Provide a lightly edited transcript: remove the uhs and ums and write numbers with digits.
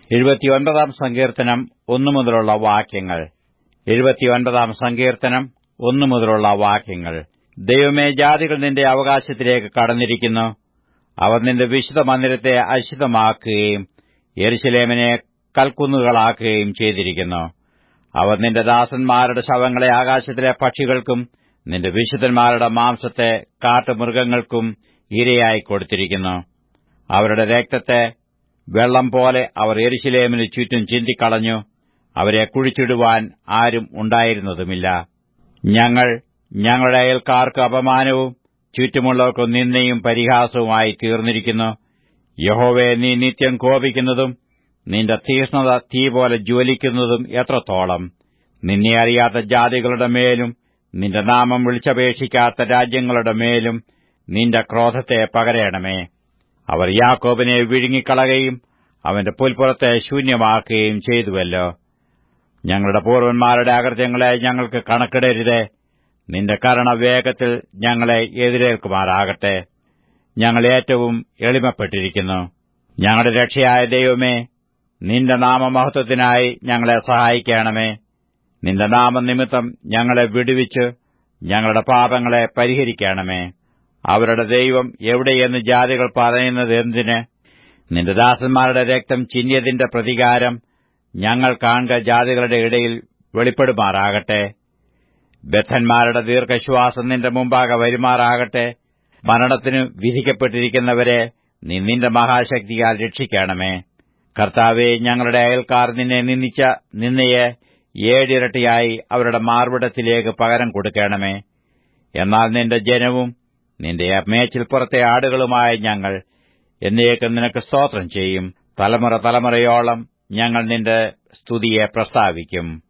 79 സങ്കീർത്തനം 1 മുതലുള്ള വാക്യങ്ങൾ. 79 സങ്കീർത്തനം 1 മുതലുള്ള വാക്യങ്ങൾ. ദൈവമേ, ജാതികൾ നിന്റെ അവകാശത്തിലേക്ക് കടന്നിരിക്കുന്നു. അവർ നിന്റെ വിശുദ്ധ മന്ദിരത്തെ അശുദ്ധമാക്കുകയും യെരൂശലേമിനെ കൽക്കുന്നുകളാക്കുകയും ചെയ്തിരിക്കുന്നു. അവർ നിന്റെ ദാസന്മാരുടെ ശവങ്ങളെ ആകാശത്തിലെ പക്ഷികൾക്കും നിന്റെ വിശുദ്ധന്മാരുടെ മാംസത്തെ കാട്ടുമൃഗങ്ങൾക്കും ഇരയായി കൊടുത്തിരിക്കുന്നു. അവരുടെ രക്തത്തെ വെള്ളം പോലെ അവർ യെരൂശലേമിനു ചുറ്റും ചിന്തിക്കളഞ്ഞു. അവരെ കുഴിച്ചിടുവാൻ ആരും ഉണ്ടായിരുന്നതുമില്ല. ഞങ്ങൾ ഞങ്ങളുടെ അയൽക്കാർക്ക് അപമാനവും ചുറ്റുമുള്ളവർക്ക് നിന്ദയും പരിഹാസവുമായി തീർന്നിരിക്കുന്നു. യഹോവേ, നീ നിത്യം കോപിക്കുന്നതും നിന്റെ തീക്ഷ്ണത തീ പോലെ ജ്വലിക്കുന്നതും എത്രത്തോളം! നിന്നെ അറിയാത്ത ജാതികളുടെ മേലും നിന്റെ നാമം വിളിച്ചപേക്ഷിക്കാത്ത രാജ്യങ്ങളുടെ മേലും നിന്റെ ക്രോധത്തെ പകരണമേ. അവർ യാക്കോബിനെ വിഴുങ്ങിക്കളയുകയും അവന്റെ പുൽപ്പുറത്തെ ശൂന്യമാക്കുകയും ചെയ്തുവല്ലോ. ഞങ്ങളുടെ പൂർവ്വന്മാരുടെ അകൃത്യങ്ങളെ ഞങ്ങൾക്ക് കണക്കിടരുതേ. നിന്റെ കരുണ വേഗത്തിൽ ഞങ്ങളെ എതിരേൽക്കുമാറാകട്ടെ. ഞങ്ങൾ ഏറ്റവും എളിമപ്പെട്ടിരിക്കുന്നു. ഞങ്ങളുടെ രക്ഷയായ ദൈവമേ, നിന്റെ നാമമഹത്വത്തിനായി ഞങ്ങളെ സഹായിക്കണമേ. നിന്റെ നാമനിമിത്തം ഞങ്ങളെ വിടുവിച്ച് ഞങ്ങളുടെ പാപങ്ങളെ പരിഹരിക്കണമേ. അവരുടെ ദൈവം എവിടെയെന്ന് ജാതികൾ പറയുന്നത് എന്തിന്? നിന്റെ ദാസന്മാരുടെ രക്തം ചിന്തിയതിന്റെ പ്രതികാരം ഞങ്ങൾ കാണുക ജാതികളുടെ ഇടയിൽ വെളിപ്പെടുമാറാകട്ടെ. ബദ്ധന്മാരുടെ ദീർഘശ്വാസം നിന്റെ മുമ്പാകെ വരുമാറാകട്ടെ. മരണത്തിനു വിധിക്കപ്പെട്ടിരിക്കുന്നവരെ നീ നിന്റെ മഹാശക്തിയാൽ രക്ഷിക്കണമേ. കർത്താവേ, ഞങ്ങളുടെ അയൽക്കാർ നിന്നെ നിന്ദിച്ച നിന്നയെ 7 ഇരട്ടിയായി അവരുടെ മാർവിടത്തിലേക്ക് പകരം കൊടുക്കണമേ. എന്നാൽ നിന്റെ ജനവും നിന്റെ മേച്ചിൽപ്പുറത്തെ ആടുകളുമായ ഞങ്ങൾ എന്നേക്കും നിനക്ക് സ്തോത്രം ചെയ്യും. തലമുറ തലമുറയോളം ഞങ്ങൾ നിന്റെ സ്തുതിയെ പ്രസ്താവിക്കും.